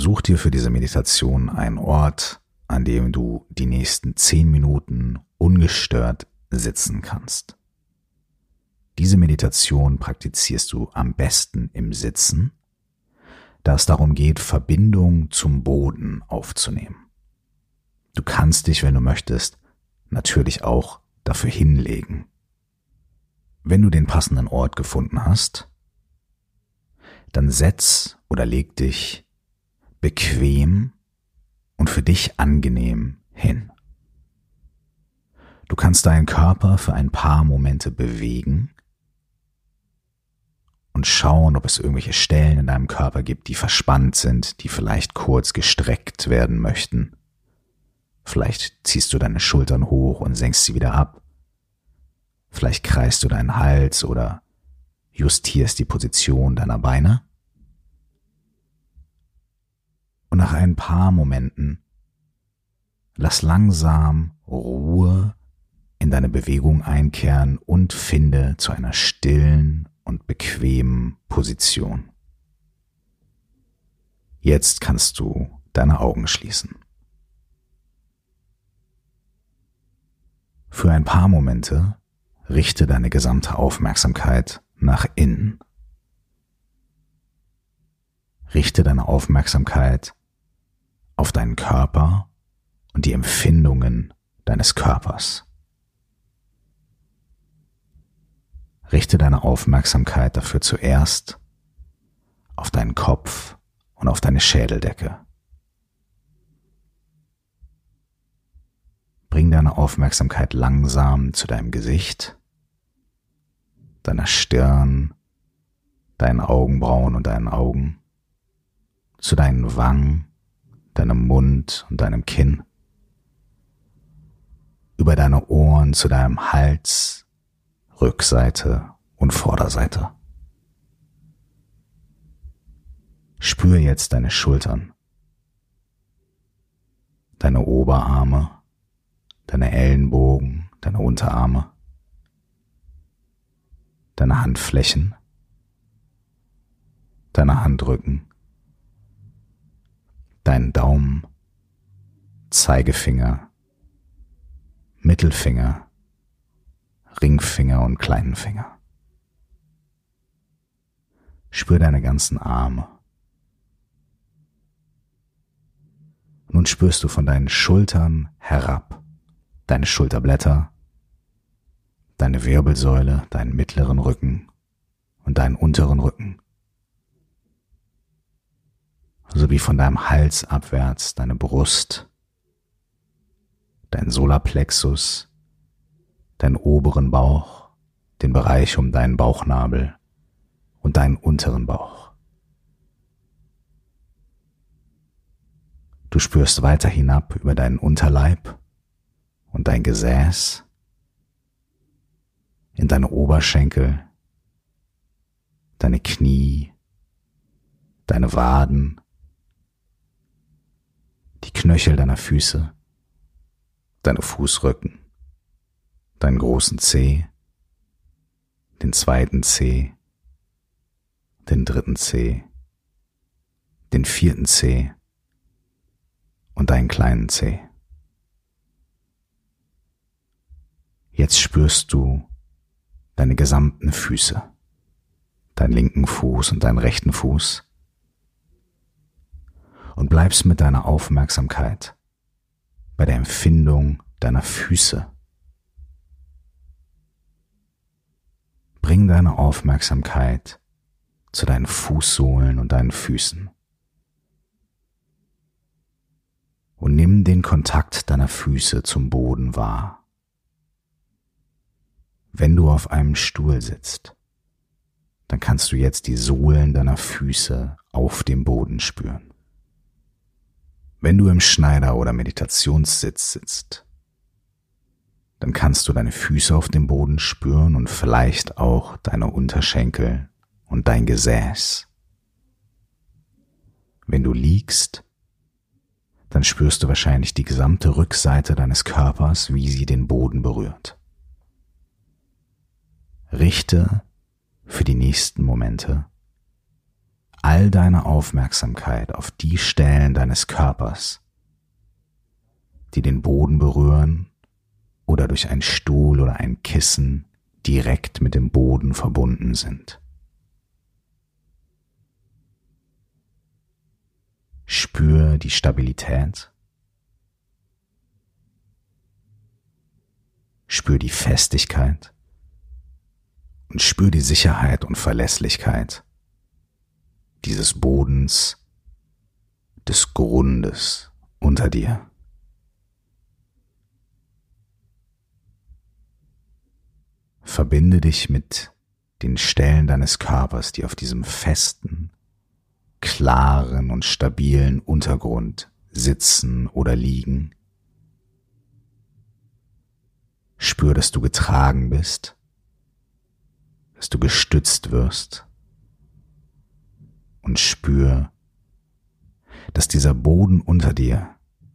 Such dir für diese Meditation einen Ort, an dem du die nächsten 10 Minuten ungestört sitzen kannst. Diese Meditation praktizierst du am besten im Sitzen, da es darum geht, Verbindung zum Boden aufzunehmen. Du kannst dich, wenn du möchtest, natürlich auch dafür hinlegen. Wenn du den passenden Ort gefunden hast, dann setz oder leg dich bequem und für dich angenehm hin. Du kannst deinen Körper für ein paar Momente bewegen und schauen, ob es irgendwelche Stellen in deinem Körper gibt, die verspannt sind, die vielleicht kurz gestreckt werden möchten. Vielleicht ziehst du deine Schultern hoch und senkst sie wieder ab. Vielleicht kreist du deinen Hals oder justierst die Position deiner Beine. Und nach ein paar Momenten lass langsam Ruhe in deine Bewegung einkehren und finde zu einer stillen und bequemen Position. Jetzt kannst du deine Augen schließen. Für ein paar Momente richte deine gesamte Aufmerksamkeit nach innen. Richte deine Aufmerksamkeit auf deinen Körper und die Empfindungen deines Körpers. Richte deine Aufmerksamkeit dafür zuerst auf deinen Kopf und auf deine Schädeldecke. Bring deine Aufmerksamkeit langsam zu deinem Gesicht, deiner Stirn, deinen Augenbrauen und deinen Augen, zu deinen Wangen, deinem Mund und deinem Kinn, über deine Ohren zu deinem Hals, Rückseite und Vorderseite. Spür jetzt deine Schultern, deine Oberarme, deine Ellenbogen, deine Unterarme, deine Handflächen, deine Handrücken, deinen Daumen, Zeigefinger, Mittelfinger, Ringfinger und kleinen Finger. Spür deine ganzen Arme. Nun spürst du von deinen Schultern herab, deine Schulterblätter, deine Wirbelsäule, deinen mittleren Rücken und deinen unteren Rücken, sowie von deinem Hals abwärts deine Brust, dein Solarplexus, deinen oberen Bauch, den Bereich um deinen Bauchnabel und deinen unteren Bauch. Du spürst weiter hinab über deinen Unterleib und dein Gesäß, in deine Oberschenkel, deine Knie, deine Waden, die Knöchel deiner Füße, deine Fußrücken, deinen großen Zeh, den zweiten Zeh, den dritten Zeh, den vierten Zeh und deinen kleinen Zeh. Jetzt spürst du deine gesamten Füße, deinen linken Fuß und deinen rechten Fuß, und bleibst mit deiner Aufmerksamkeit bei der Empfindung deiner Füße. Bring deine Aufmerksamkeit zu deinen Fußsohlen und deinen Füßen und nimm den Kontakt deiner Füße zum Boden wahr. Wenn du auf einem Stuhl sitzt, dann kannst du jetzt die Sohlen deiner Füße auf dem Boden spüren. Wenn du im Schneider- oder Meditationssitz sitzt, dann kannst du deine Füße auf dem Boden spüren und vielleicht auch deine Unterschenkel und dein Gesäß. Wenn du liegst, dann spürst du wahrscheinlich die gesamte Rückseite deines Körpers, wie sie den Boden berührt. Richte für die nächsten Momente all deine Aufmerksamkeit auf die Stellen deines Körpers, die den Boden berühren oder durch einen Stuhl oder ein Kissen direkt mit dem Boden verbunden sind. Spür die Stabilität. Spür die Festigkeit und spür die Sicherheit und Verlässlichkeit dieses Bodens, des Grundes unter dir. Verbinde dich mit den Stellen deines Körpers, die auf diesem festen, klaren und stabilen Untergrund sitzen oder liegen. Spür, dass du getragen bist, dass du gestützt wirst, und spür, dass dieser Boden unter dir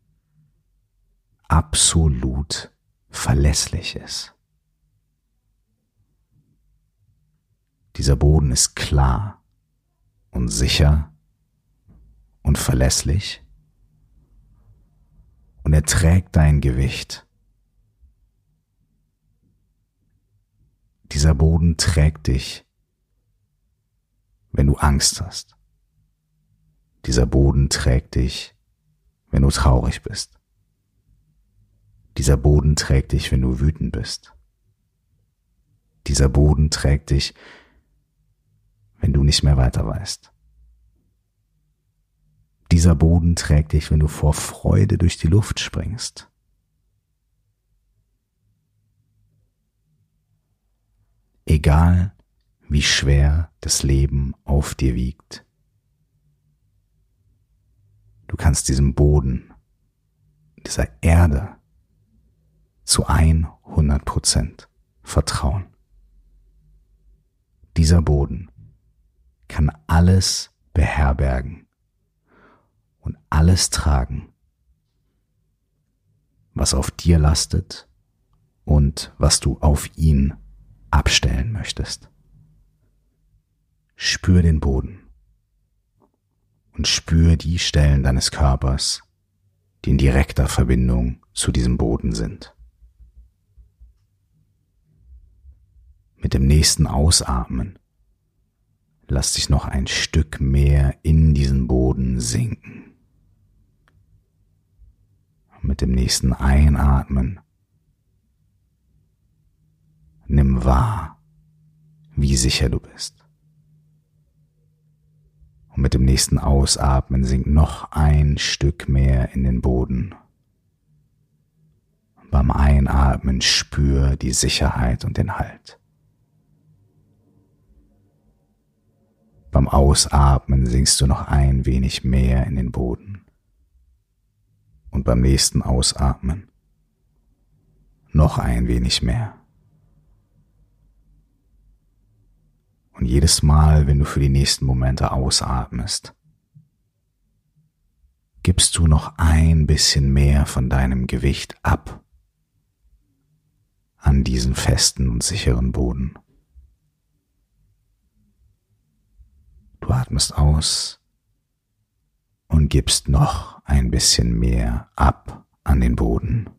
absolut verlässlich ist. Dieser Boden ist klar und sicher und verlässlich und er trägt dein Gewicht. Dieser Boden trägt dich, wenn du Angst hast. Dieser Boden trägt dich, wenn du traurig bist. Dieser Boden trägt dich, wenn du wütend bist. Dieser Boden trägt dich, wenn du nicht mehr weiter weißt. Dieser Boden trägt dich, wenn du vor Freude durch die Luft springst. Egal, wie schwer das Leben auf dir wiegt, du kannst diesem Boden, dieser Erde zu 100% vertrauen. Dieser Boden kann alles beherbergen und alles tragen, was auf dir lastet und was du auf ihn abstellen möchtest. Spür den Boden und spür die Stellen deines Körpers, die in direkter Verbindung zu diesem Boden sind. Mit dem nächsten Ausatmen lass dich noch ein Stück mehr in diesen Boden sinken. Mit dem nächsten Einatmen nimm wahr, wie sicher du bist. Und mit dem nächsten Ausatmen sink noch ein Stück mehr in den Boden. Beim Einatmen spür die Sicherheit und den Halt. Beim Ausatmen sinkst du noch ein wenig mehr in den Boden. Und beim nächsten Ausatmen noch ein wenig mehr. Und jedes Mal, wenn du für die nächsten Momente ausatmest, gibst du noch ein bisschen mehr von deinem Gewicht ab an diesen festen und sicheren Boden. Du atmest aus und gibst noch ein bisschen mehr ab an den Boden.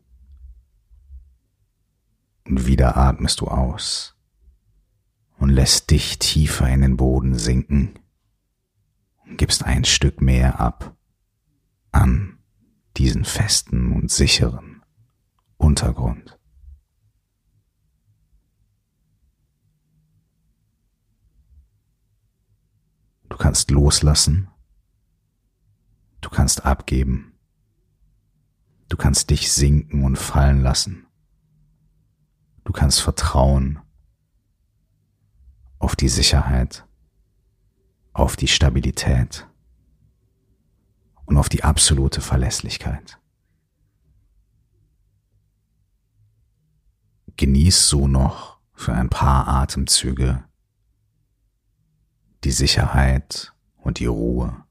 Und wieder atmest du aus und lässt dich tiefer in den Boden sinken und gibst ein Stück mehr ab an diesen festen und sicheren Untergrund. Du kannst loslassen, du kannst abgeben, du kannst dich sinken und fallen lassen, du kannst vertrauen auf die Sicherheit, auf die Stabilität und auf die absolute Verlässlichkeit. Genieß so noch für ein paar Atemzüge die Sicherheit und die Ruhe.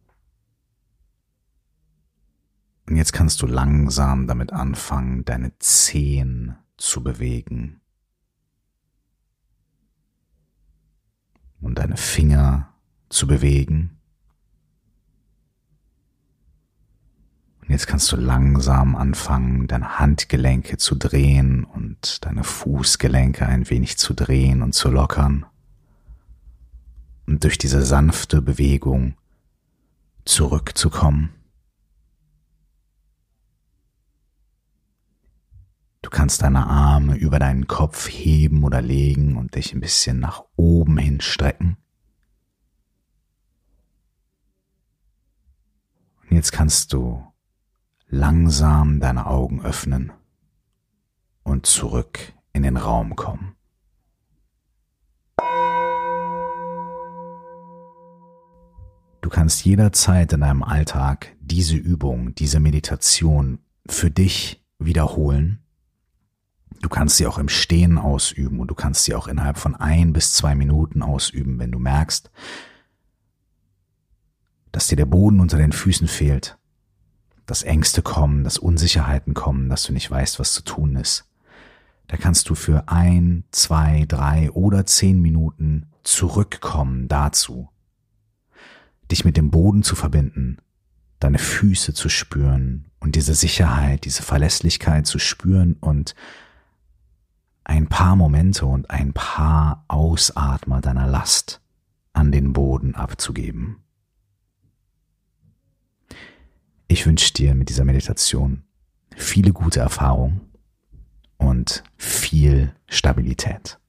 Und jetzt kannst du langsam damit anfangen, deine Zehen zu bewegen und deine Finger zu bewegen Jetzt kannst du langsam anfangen, deine Handgelenke zu drehen und deine Fußgelenke ein wenig zu drehen und zu lockern. Und durch diese sanfte Bewegung zurückzukommen. Du kannst deine Arme über deinen Kopf heben oder legen und dich ein bisschen nach oben hin strecken. Und jetzt kannst du langsam deine Augen öffnen und zurück in den Raum kommen. Du kannst jederzeit in deinem Alltag diese Übung, diese Meditation für dich wiederholen. Du kannst sie auch im Stehen ausüben und du kannst sie auch innerhalb von 1 bis 2 Minuten ausüben, wenn du merkst, dass dir der Boden unter den Füßen fehlt, dass Ängste kommen, dass Unsicherheiten kommen, dass du nicht weißt, was zu tun ist. Da kannst du für 1, 2, 3 oder 10 Minuten zurückkommen dazu, dich mit dem Boden zu verbinden, deine Füße zu spüren und diese Sicherheit, diese Verlässlichkeit zu spüren und ein paar Momente und ein paar Ausatmer deiner Last an den Boden abzugeben. Ich wünsche dir mit dieser Meditation viele gute Erfahrungen und viel Stabilität.